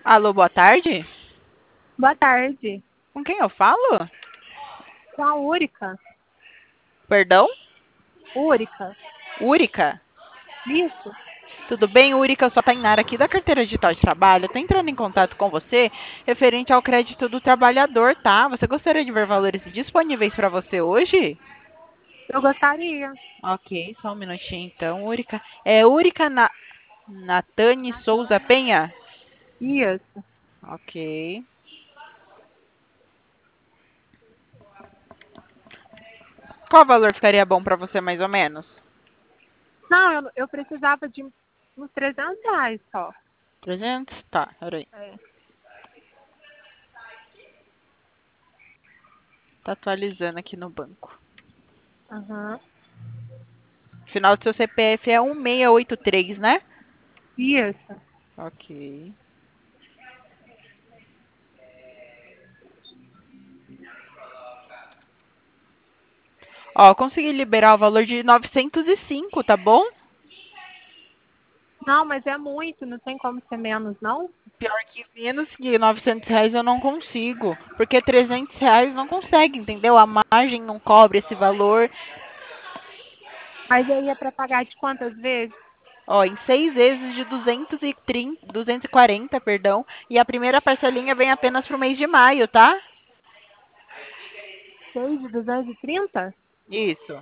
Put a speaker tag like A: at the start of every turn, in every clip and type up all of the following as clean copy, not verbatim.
A: Alô, boa tarde.
B: Boa tarde.
A: Com quem eu falo?
B: Com a Úrica.
A: Perdão?
B: Úrica.
A: Úrica.
B: Isso.
A: Tudo bem, Úrica? Eu sou a Tainara aqui da Carteira Digital de Trabalho. Estou entrando em contato com você referente ao crédito do trabalhador, tá? Você gostaria de ver valores disponíveis para você hoje?
B: Eu gostaria.
A: Ok, só um minutinho então, Úrica. É Úrica Natane Souza Penha?
B: Isso.
A: Ok. Qual valor ficaria bom para você, mais ou menos?
B: Não, eu precisava de uns R$ 300 só.
A: 300? Tá, peraí.
B: É.
A: Tá atualizando aqui no banco.
B: Aham.
A: Final do seu CPF é 1683, né?
B: Isso.
A: Ok. Ó, consegui liberar o valor de 905, tá bom?
B: Não, mas é muito. Não tem como ser menos, não?
A: Pior que menos que R$ 900 eu não consigo. Porque R$ 300 não consegue, entendeu? A margem não cobre esse valor.
B: Mas aí é para pagar de quantas vezes?
A: Ó, em 6 vezes de 240, perdão. E a primeira parcelinha vem apenas pro mês de maio, tá?
B: 6 de 230?
A: Isso.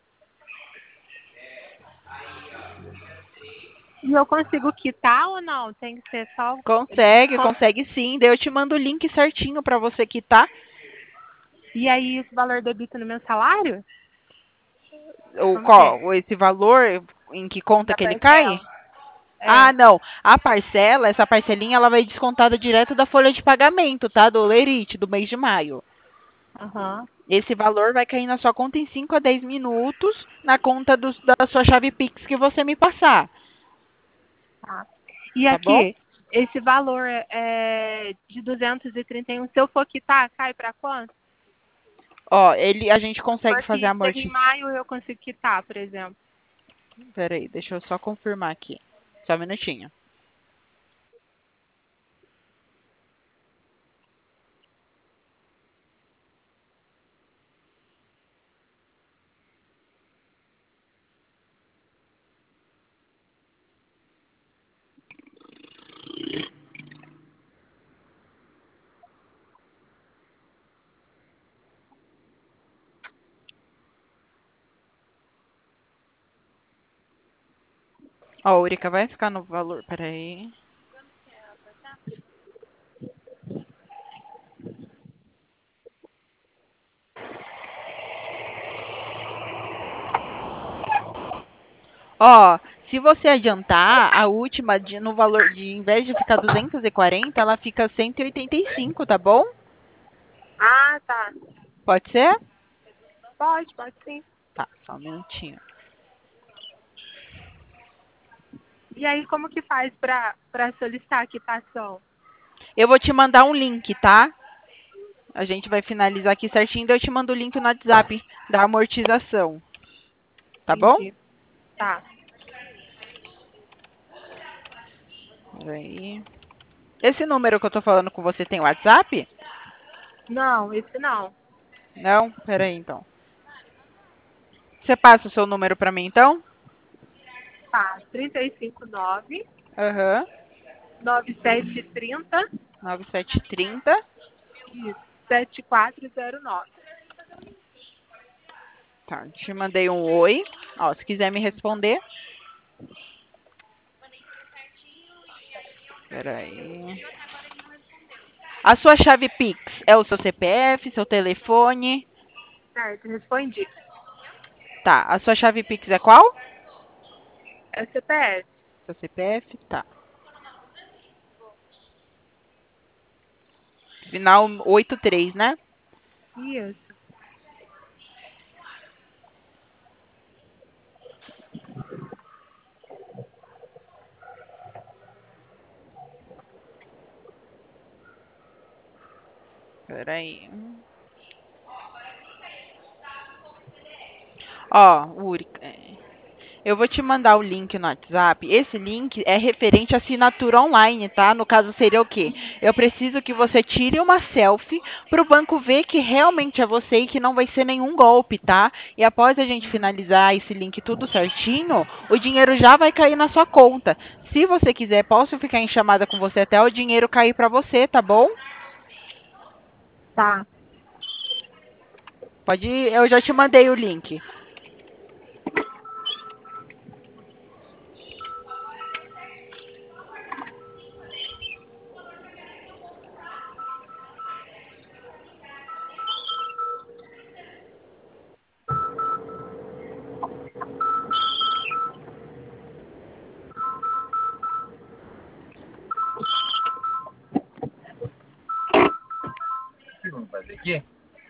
B: E eu consigo quitar ou não? Tem que ser só
A: Consegue,
B: desconto.
A: consegue sim. Daí eu te mando o link certinho pra você quitar.
B: E aí esse valor debita no meu salário?
A: O
B: Como que é?
A: qual? Esse valor em que conta
B: Da
A: que ele cai?
B: parcela. É.
A: Ah, não. A parcela, essa parcelinha, ela vai descontada direto da folha de pagamento, tá? Do Lerite, do mês de maio.
B: Aham.
A: Esse valor vai cair na sua conta em 5 a 10 minutos, na conta da sua chave Pix que você me passar,
B: Tá. E
A: tá bom?
B: aqui, esse valor de 231, se eu for quitar, cai para quanto?
A: Ó, a gente
B: Tipo
A: consegue fazer
B: assim, chega em
A: amorti...
B: maio eu consigo quitar, por exemplo.
A: Pera aí, deixa eu só confirmar aqui. Só um minutinho. Ó, a Urica vai ficar no valor, pera aí. Ó, se você adiantar, a última no valor de, em vez de ficar 240, ela fica 185, tá bom?
B: Ah, tá.
A: Pode ser?
B: Pode sim.
A: Tá, só um minutinho.
B: E aí, como que faz para solicitar a quitação?
A: Eu vou te mandar um link, tá? A gente vai finalizar aqui certinho, daí eu te mando o link no WhatsApp da amortização, tá bom?
B: Entendi. Tá.
A: Peraí. Esse número que eu tô falando com você tem WhatsApp?
B: Não, esse não.
A: Não? Peraí, então. Você passa o seu número pra mim, então?
B: Tá. 359
A: Aham.
B: 9730
A: 9730.
B: isso, 7409.
A: Tá, te mandei um oi. Ó, se quiser me responder. Peraí. A sua chave Pix é o seu CPF, seu telefone?
B: Certo, respondi.
A: Tá. A sua chave Pix é qual?
B: É CPF.
A: Seu CPF? Tá. Final 83, né?
B: Isso.
A: Peraí. Ó, Uri, Eu vou te mandar o link no WhatsApp. Esse link é referente à assinatura online, tá? No caso seria o quê? Eu preciso que você tire uma selfie para o banco ver que realmente é você e que não vai ser nenhum golpe, tá? E após a gente finalizar esse link tudo certinho, o dinheiro já vai cair na sua conta. Se você quiser, posso ficar em chamada com você até o dinheiro cair para você, tá bom?
B: Tá.
A: Pode ir, eu já te mandei o link.
C: O que vamos fazer aqui?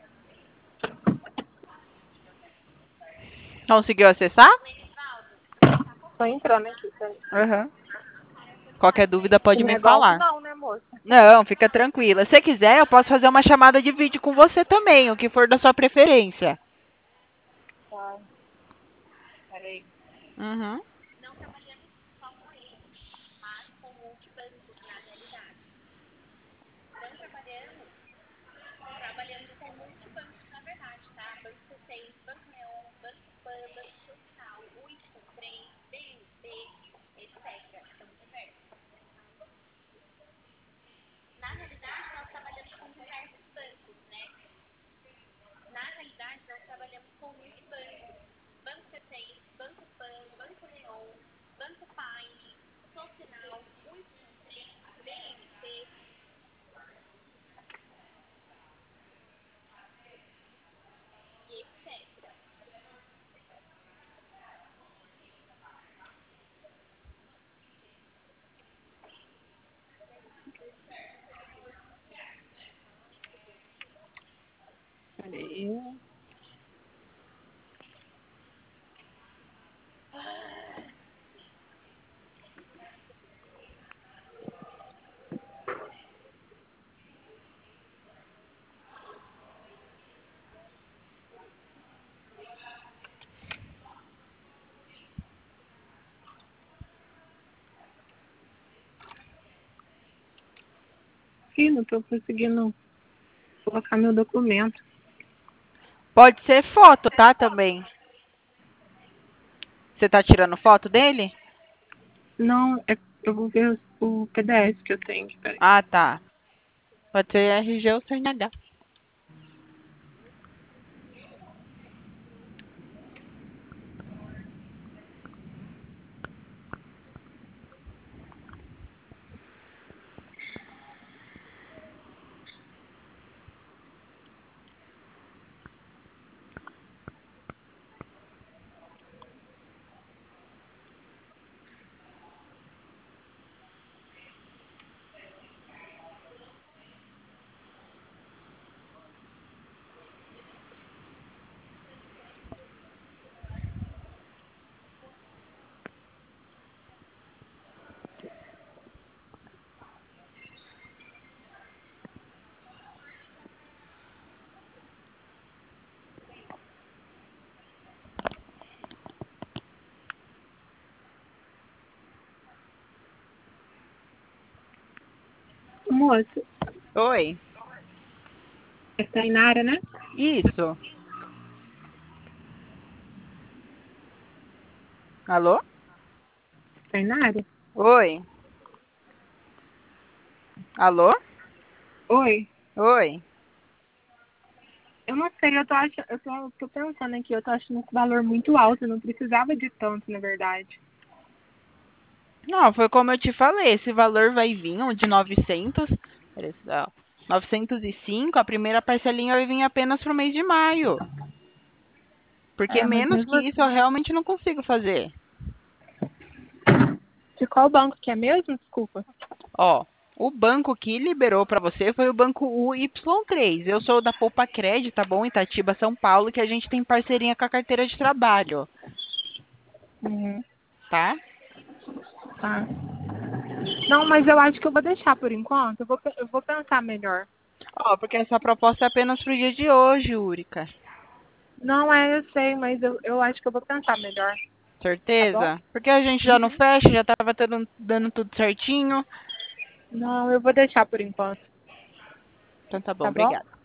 A: Conseguiu acessar?
B: Tô entrando aqui.
A: Aham. Qualquer dúvida pode
B: Não
A: me
B: é golpe
A: falar.
B: não, né, moça?
A: Não, fica tranquila. Se quiser, eu posso fazer uma chamada de vídeo com você também, o que for da sua preferência.
B: Tá. Peraí.
A: Uhum.
B: Peraí. Ih, não tô conseguindo colocar meu documento.
A: Pode ser foto, tá? Também. Você tá tirando foto dele?
B: Não, eu vou ver o PDF que eu tenho aqui. Peraí.
A: Ah, tá. Pode ser RG ou CNH.
B: Moça,
A: Oi.
B: é Tainara, né?
A: Isso. Alô?
B: Tainara?
A: Oi. Alô?
B: Oi.
A: Oi.
B: Eu não sei, tô pensando aqui, eu tô achando esse valor muito alto, eu não precisava de tanto, na verdade.
A: Não, foi como eu te falei, esse valor vai vir um de 900, peraí, ó, 905, a primeira parcelinha vai vir apenas pro mês de maio. Porque
B: É, mas
A: menos
B: mesmo
A: que isso eu
B: assim.
A: realmente não consigo fazer.
B: De qual banco que é mesmo? Desculpa.
A: Ó, o banco que liberou para você foi o banco UY3. Eu sou da Poupa Crédito, tá bom? Itatiba, São Paulo, que a gente tem parceirinha com a carteira de trabalho,
B: Uhum,
A: tá?
B: tá. Não, mas eu acho que eu vou deixar por enquanto. Eu vou pensar melhor.
A: Ó, porque essa proposta é apenas pro dia de hoje, Úrica.
B: Não é, eu sei, mas eu acho que eu vou pensar melhor.
A: Certeza? Porque a gente já não fecha, já tava dando tudo certinho.
B: Não, eu vou deixar por enquanto.
A: Então tá bom,
B: Tá bom?
A: obrigada.